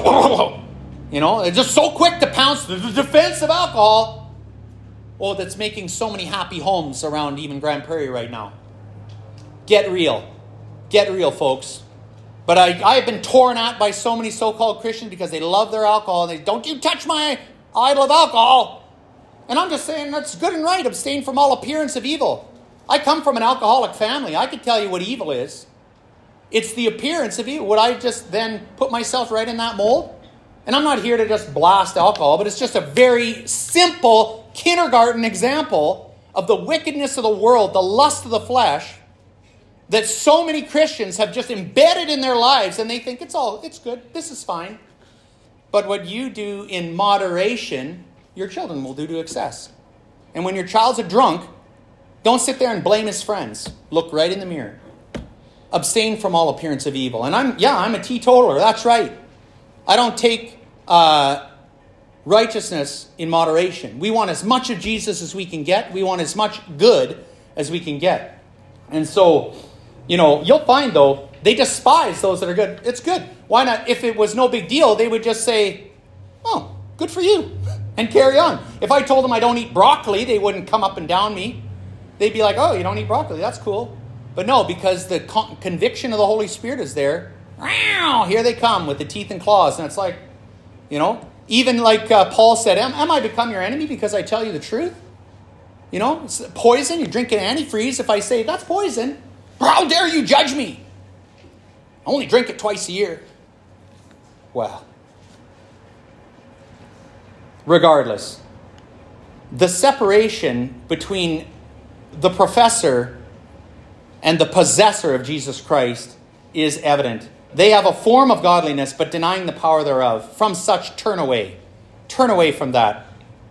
You know, they're just so quick to pounce the defense of alcohol. Oh, that's making so many happy homes around even Grand Prairie right now. Get real. Get real, folks. But I, I have been torn at by so many so-called Christians because they love their alcohol. And they don't you touch my idol of alcohol. And I'm just saying that's good and right. Abstain from all appearance of evil. I come from an alcoholic family. I could tell you what evil is. It's the appearance of evil. Would I just then put myself right in that mold? And I'm not here to just blast alcohol, but it's just a very simple kindergarten example of the wickedness of the world, the lust of the flesh, that so many Christians have just embedded in their lives, and they think it's all, it's good, this is fine. But what you do in moderation, your children will do to excess. And when your child's a drunk, don't sit there and blame his friends. Look right in the mirror. Abstain from all appearance of evil. And I'm, yeah, I'm a teetotaler, that's right. I don't take uh, righteousness in moderation. We want as much of Jesus as we can get. We want as much good as we can get. And so, you know, you'll find, though, they despise those that are good. It's good. Why not? If it was no big deal, they would just say, oh, good for you, and carry on. If I told them I don't eat broccoli, they wouldn't come up and down me. They'd be like, oh, you don't eat broccoli, that's cool. But no, because the con- conviction of the Holy Spirit is there, here they come with the teeth and claws. And it's like, you know, even like uh, Paul said, am, am I become your enemy because I tell you the truth? You know, it's poison, you're drinking antifreeze. If I say, that's poison, how dare you judge me? I only drink it twice a year. Well, regardless, the separation between the professor and the possessor of Jesus Christ is evident. They have a form of godliness, but denying the power thereof. From such, turn away. Turn away from that.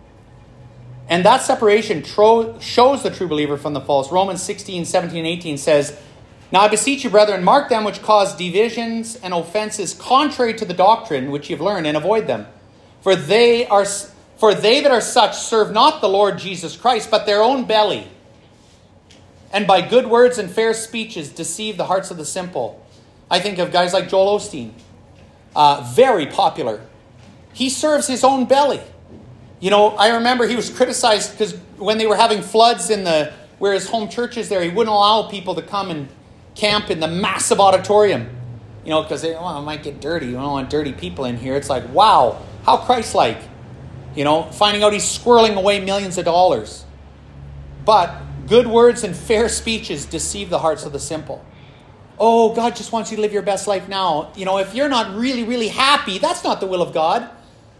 And that separation tro- shows the true believer from the false. Romans sixteen, seventeen, eighteen says, now I beseech you, brethren, mark them which cause divisions and offenses contrary to the doctrine which you've learned, and avoid them. For they are, for they that are such serve not the Lord Jesus Christ, but their own belly. And by good words and fair speeches deceive the hearts of the simple. I think of guys like Joel Osteen. Uh, very popular. He serves his own belly. You know, I remember he was criticized because when they were having floods in the, where his home church is there, he wouldn't allow people to come and camp in the massive auditorium. You know, because they, well, it might get dirty. We don't want dirty people in here. It's like, wow, how Christ-like. You know, finding out he's squirreling away millions of dollars. But good words and fair speeches deceive the hearts of the simple. Oh, God just wants you to live your best life now. You know, if you're not really, really happy, that's not the will of God.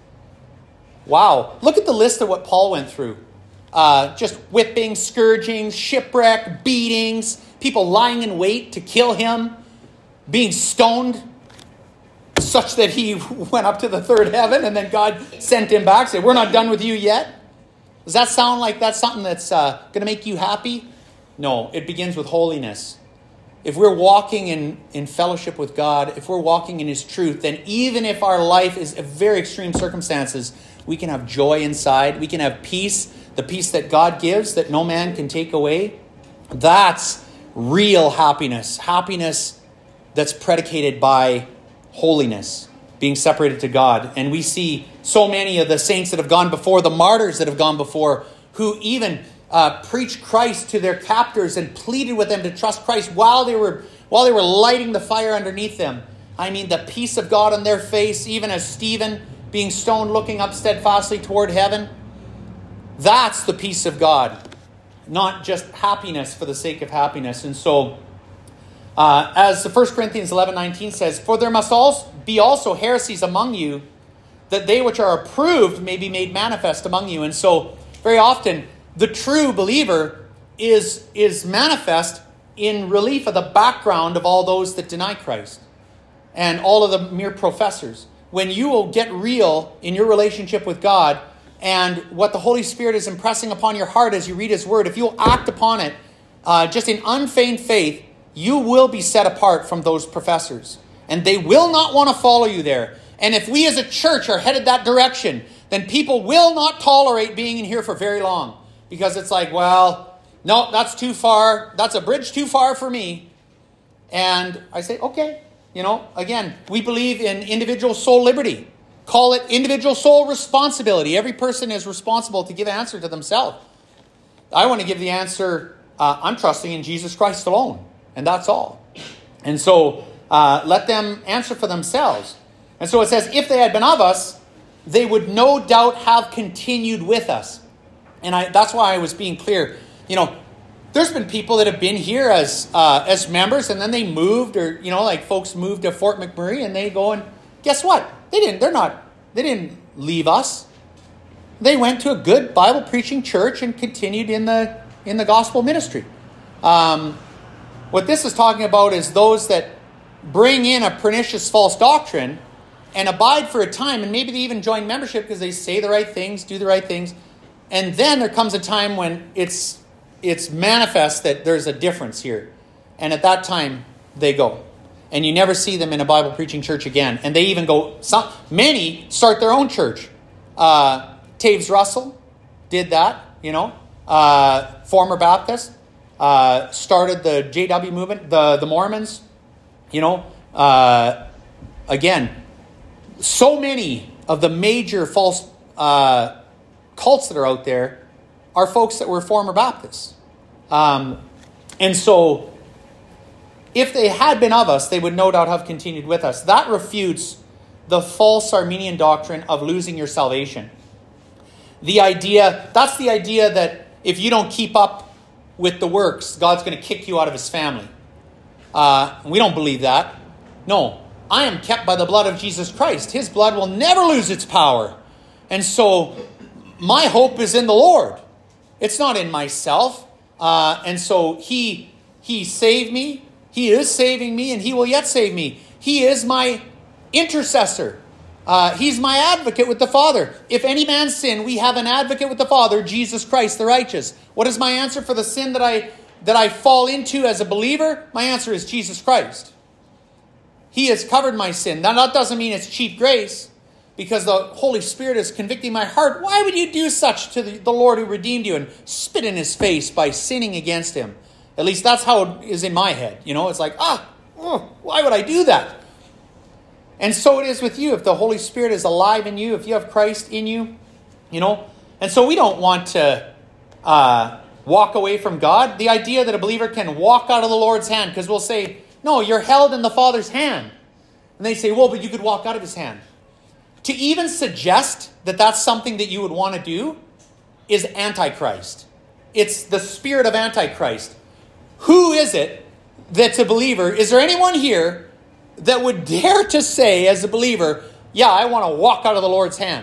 Wow. Look at the list of what Paul went through. Uh, just whippings, scourgings, shipwreck, beatings, people lying in wait to kill him, being stoned such that he went up to the third heaven and then God sent him back, said, we're not done with you yet. Does that sound like that's something that's uh, going to make you happy? No, it begins with holiness. If we're walking in, in fellowship with God, if we're walking in His truth, then even if our life is in very extreme circumstances, we can have joy inside. We can have peace, the peace that God gives that no man can take away. That's real happiness. Happiness that's predicated by holiness, being separated to God. And we see so many of the saints that have gone before, the martyrs that have gone before, who even uh, preached Christ to their captors and pleaded with them to trust Christ while they were while they were lighting the fire underneath them. I mean, the peace of God on their face, even as Stephen being stoned, looking up steadfastly toward heaven. That's the peace of God, not just happiness for the sake of happiness. And so, uh, as the First Corinthians eleven nineteen says, for there must also be also heresies among you, that they which are approved may be made manifest among you. And so, very often, the true believer is, is manifest in relief of the background of all those that deny Christ and all of the mere professors. When you will get real in your relationship with God and what the Holy Spirit is impressing upon your heart as you read His Word, if you'll act upon it uh, just in unfeigned faith, you will be set apart from those professors. And they will not want to follow you there. And if we as a church are headed that direction, then people will not tolerate being in here for very long. Because it's like, well, no, that's too far. That's a bridge too far for me. And I say, okay. You know, again, we believe in individual soul liberty. Call it individual soul responsibility. Every person is responsible to give an answer to themselves. I want to give the answer, uh, I'm trusting in Jesus Christ alone. And that's all. And so uh, let them answer for themselves. And so it says, if they had been of us, they would no doubt have continued with us. And I, that's why I was being clear. You know, there's been people that have been here as uh, as members, and then they moved, or you know, like folks moved to Fort McMurray, and they go and guess what? They didn't. They're not. They didn't leave us. They went to a good Bible preaching church and continued in the in the gospel ministry. Um, What this is talking about is those that bring in a pernicious false doctrine and abide for a time, and maybe they even join membership because they say the right things, do the right things, and then there comes a time when it's it's manifest that there's a difference here. And at that time, they go. And you never see them in a Bible preaching church again. And they even go, some, many start their own church. Uh, Taves Russell did that, you know, uh, former Baptist, uh, started the J W movement, the, the Mormons, you know, uh, again, so many of the major false uh, cults that are out there are folks that were former Baptists. Um, and so if they had been of us, they would no doubt have continued with us. That refutes the false Arminian doctrine of losing your salvation. The idea, that's the idea that if you don't keep up with the works, God's going to kick you out of his family. Uh, we don't believe that. No, I am kept by the blood of Jesus Christ. His blood will never lose its power. And so my hope is in the Lord. It's not in myself. Uh, and so he, he saved me. He is saving me, and he will yet save me. He is my intercessor. Uh, he's my advocate with the Father. If any man sin, we have an advocate with the Father, Jesus Christ the righteous. What is my answer for the sin that I that I fall into as a believer? My answer is Jesus Christ. He has covered my sin. Now, that doesn't mean it's cheap grace, because the Holy Spirit is convicting my heart. Why would you do such to the, the Lord who redeemed you and spit in his face by sinning against him? At least that's how it is in my head. You know, it's like, ah, oh, why would I do that? And so it is with you. If the Holy Spirit is alive in you, if you have Christ in you, you know. And so we don't want to uh, walk away from God. The idea that a believer can walk out of the Lord's hand, because we'll say, no, you're held in the Father's hand. And they say, well, but you could walk out of his hand. To even suggest that that's something that you would want to do is Antichrist. It's the spirit of Antichrist. Who is it that's a believer? Is there anyone here that would dare to say as a believer, yeah, I want to walk out of the Lord's hand?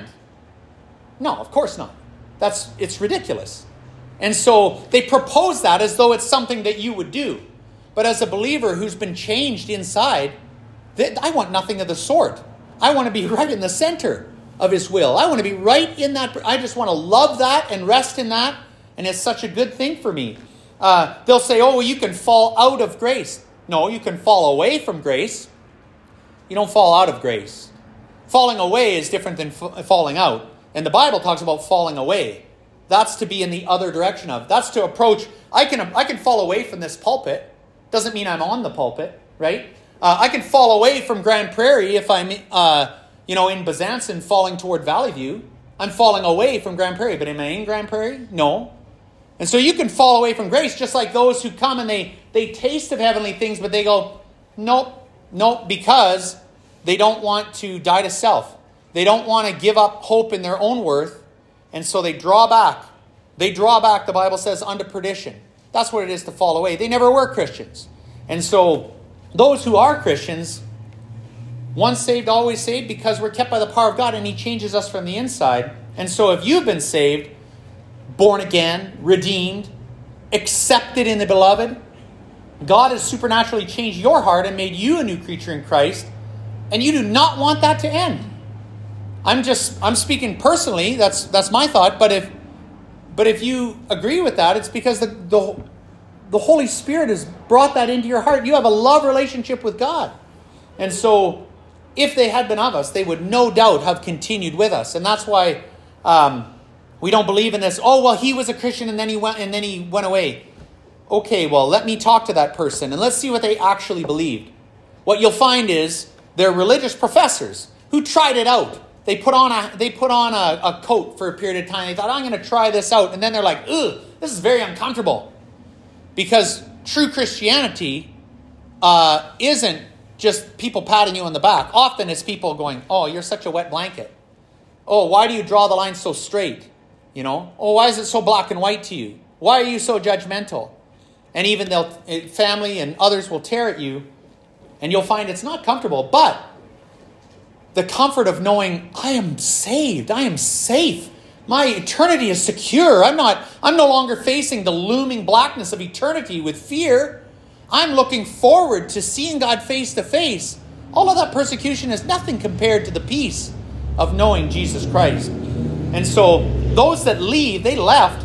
No, of course not. That's it's ridiculous. And so they propose that as though it's something that you would do. But as a believer who's been changed inside, I want nothing of the sort. I want to be right in the center of his will. I want to be right in that. I just want to love that and rest in that. And it's such a good thing for me. Uh, they'll say, oh, well, you can fall out of grace. No, you can fall away from grace. You don't fall out of grace. Falling away is different than f- falling out. And the Bible talks about falling away. That's to be in the other direction of. That's to approach. I can I can fall away from this pulpit. Doesn't mean I'm on the pulpit, right? Uh, I can fall away from Grand Prairie if I'm, uh, you know, in Besançon falling toward Valley View. I'm falling away from Grand Prairie, but am I in Grand Prairie? No. And so you can fall away from grace, just like those who come and they, they taste of heavenly things, but they go, nope, nope, because they don't want to die to self. They don't want to give up hope in their own worth, and so they draw back. They draw back, the Bible says, unto perdition. That's what it is to fall away. They never were Christians. And so those who are Christians, once saved, always saved, because we're kept by the power of God, and he changes us from the inside. And so if you've been saved, born again, redeemed, accepted in the beloved, God has supernaturally changed your heart and made you a new creature in Christ, and you do not want that to end. I'm just, I'm speaking personally, that's that's my thought, but if but if you agree with that, it's because the, the, the Holy Spirit has brought that into your heart. You have a love relationship with God. And so if they had been of us, they would no doubt have continued with us. And that's why um, we don't believe in this, oh, well, he was a Christian and then he went and then he went away. Okay, well, let me talk to that person and let's see what they actually believed. What you'll find is they're religious professors who tried it out. They put on a they put on a, a coat for a period of time. They thought, I'm going to try this out. And then they're like, ugh, this is very uncomfortable. Because true Christianity uh, isn't just people patting you on the back. Often it's people going, oh, you're such a wet blanket. Oh, why do you draw the line so straight? You know, oh, why is it so black and white to you? Why are you so judgmental? And even they'll family and others will tear at you, and you'll find it's not comfortable. But the comfort of knowing I am saved, I am safe. My eternity is secure. I'm not, I'm no longer facing the looming blackness of eternity with fear. I'm looking forward to seeing God face to face, all of that persecution is nothing compared to the peace of knowing Jesus Christ. And so those that leave, they left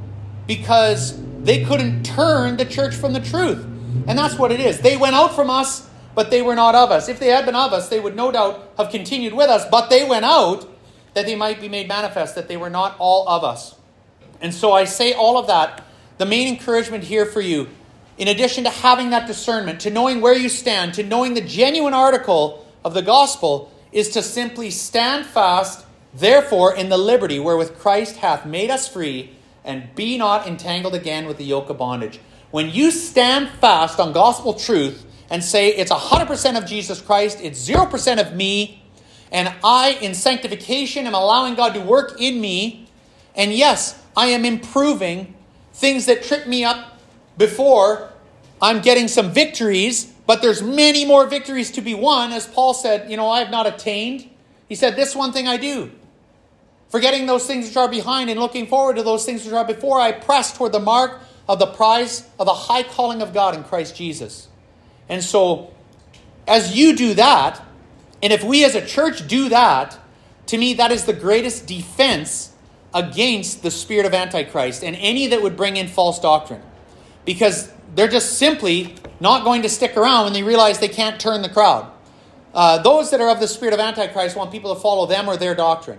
because they couldn't turn the church from the truth. And that's what it is. They went out from us, but they were not of us. If they had been of us, they would no doubt have continued with us, but they went out that they might be made manifest, that they were not all of us. And so I say all of that. The main encouragement here for you, in addition to having that discernment, to knowing where you stand, to knowing the genuine article of the gospel, is to simply stand fast, therefore, in the liberty wherewith Christ hath made us free, and be not entangled again with the yoke of bondage. When you stand fast on gospel truth and say it's one hundred percent of Jesus Christ, it's zero percent of me, and I, in sanctification, am allowing God to work in me, and yes, I am improving things that tripped me up before. I'm getting some victories, but there's many more victories to be won. As Paul said, you know, I have not attained. He said, this one thing I do. Forgetting those things which are behind and looking forward to those things which are before, I press toward the mark of the prize of the high calling of God in Christ Jesus. And so, as you do that, and if we as a church do that, to me that is the greatest defense against the spirit of Antichrist and any that would bring in false doctrine. Because they're just simply not going to stick around when they realize they can't turn the crowd. Uh, those that are of the spirit of Antichrist want people to follow them or their doctrine.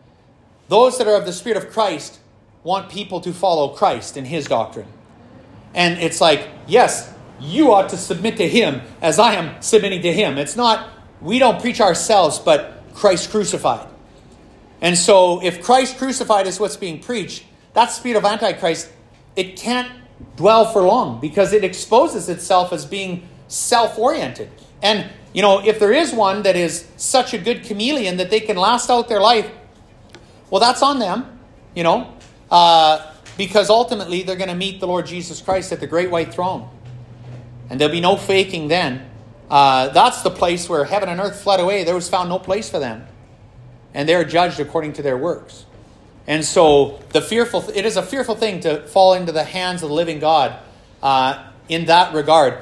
Those that are of the spirit of Christ want people to follow Christ and his doctrine. And it's like, yes, you ought to submit to him as I am submitting to him. It's not, we don't preach ourselves, but Christ crucified. And so if Christ crucified is what's being preached, that spirit of Antichrist, it can't dwell for long because it exposes itself as being self-oriented. And, you know, if there is one that is such a good chameleon that they can last out their life, well, that's on them, you know, uh, because ultimately they're going to meet the Lord Jesus Christ at the great white throne. And there'll be no faking then. Uh, that's the place where heaven and earth fled away. There was found no place for them. And they're judged according to their works. And so the fearful, it is a fearful thing to fall into the hands of the living God uh, in that regard.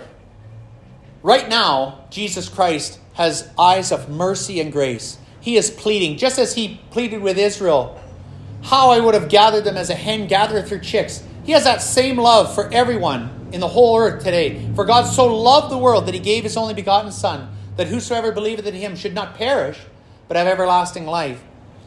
Right now, Jesus Christ has eyes of mercy and grace. He is pleading, just as he pleaded with Israel, how I would have gathered them as a hen gathereth her chicks. He has that same love for everyone in the whole earth today. For God so loved the world that he gave his only begotten Son, that whosoever believeth in him should not perish, but have everlasting life.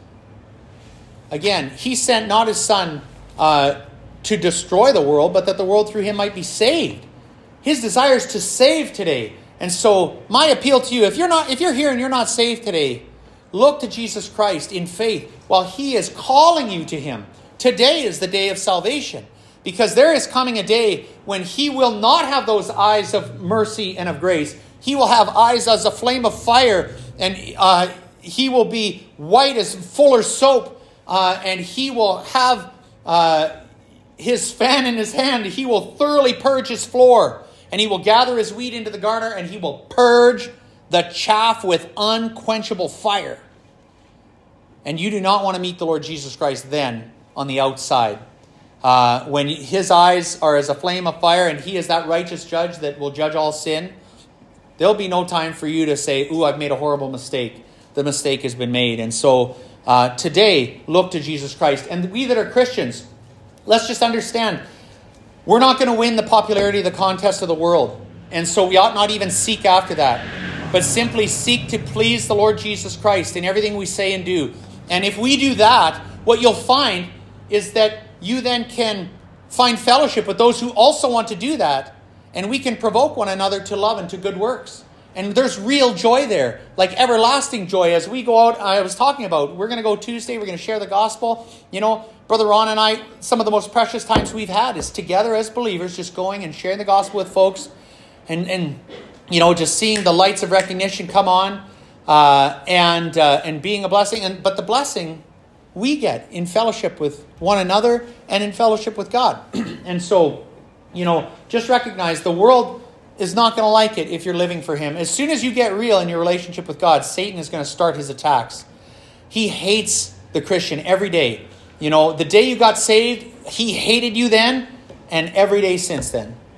Again, he sent not his Son uh, to destroy the world, but that the world through him might be saved. His desire is to save today. And so my appeal to you, if you're not, if you're here and you're not saved today, look to Jesus Christ in faith while he is calling you to him. Today is the day of salvation, because there is coming a day when he will not have those eyes of mercy and of grace. He will have eyes as a flame of fire, and uh, he will be white as fuller soap, uh, and he will have uh, his fan in his hand. He will thoroughly purge his floor, and he will gather his wheat into the garner, and he will purge the chaff with unquenchable fire. And you do not want to meet the Lord Jesus Christ then on the outside. Uh, when his eyes are as a flame of fire and he is that righteous judge that will judge all sin, there'll be no time for you to say, ooh, I've made a horrible mistake. The mistake has been made. And so uh, today, look to Jesus Christ. And we that are Christians, let's just understand, we're not going to win the popularity of the contest of the world. And so we ought not even seek after that, but simply seek to please the Lord Jesus Christ in everything we say and do. And if we do that, what you'll find is that you then can find fellowship with those who also want to do that. And we can provoke one another to love and to good works. And there's real joy there, like everlasting joy. As we go out, I was talking about, we're going to go Tuesday, we're going to share the gospel. You know, Brother Ron and I, some of the most precious times we've had is together as believers, just going and sharing the gospel with folks. And, and you know, just seeing the lights of recognition come on uh, and uh, and being a blessing. And But the blessing we get in fellowship with one another and in fellowship with God. And so, you know, just recognize the world is not going to like it if you're living for him. As soon as you get real in your relationship with God, Satan is going to start his attacks. He hates the Christian every day. You know, the day you got saved, he hated you then, and every day since then.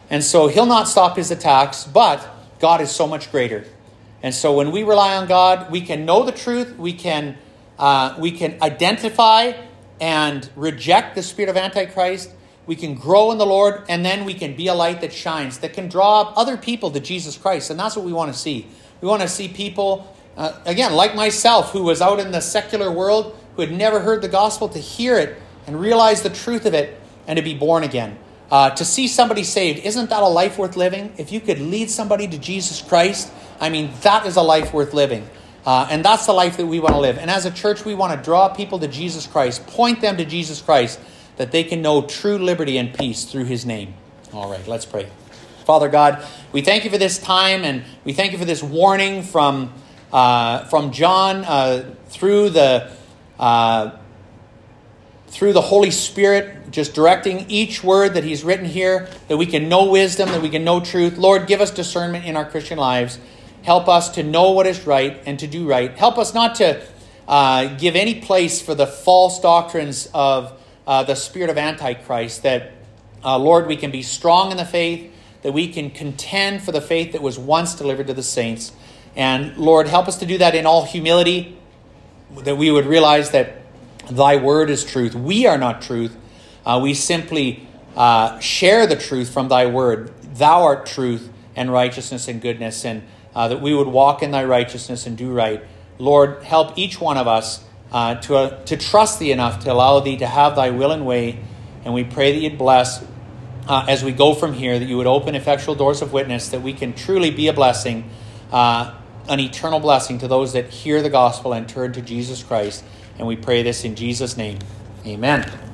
And so he'll not stop his attacks, but God is so much greater. And so when we rely on God, we can know the truth, we can uh, we can identify and reject the spirit of Antichrist, we can grow in the Lord, and then we can be a light that shines, that can draw other people to Jesus Christ. And that's what we want to see. We want to see people, uh, again, like myself, who was out in the secular world, who had never heard the gospel, to hear it and realize the truth of it and to be born again. Uh, to see somebody saved, isn't that a life worth living? If you could lead somebody to Jesus Christ, I mean, that is a life worth living. Uh, and that's the life that we want to live. And as a church, we want to draw people to Jesus Christ, point them to Jesus Christ, that they can know true liberty and peace through his name. All right, let's pray. Father God, we thank you for this time, and we thank you for this warning from uh, from John uh, through the uh, through the Holy Spirit, just directing each word that he's written here, that we can know wisdom, that we can know truth. Lord, give us discernment in our Christian lives. Help us to know what is right and to do right. Help us not to uh, give any place for the false doctrines of uh, the spirit of Antichrist, that, uh, Lord, we can be strong in the faith, that we can contend for the faith that was once delivered to the saints. And, Lord, help us to do that in all humility, that we would realize that thy word is truth. We are not truth. Uh, we simply uh, share the truth from thy word. Thou art truth and righteousness and goodness, and uh, that we would walk in thy righteousness and do right. Lord, help each one of us uh, to, uh, to trust thee enough to allow thee to have thy will and way. And we pray that you'd bless uh, as we go from here, that you would open effectual doors of witness, that we can truly be a blessing, uh, an eternal blessing to those that hear the gospel and turn to Jesus Christ. And we pray this in Jesus' name. Amen.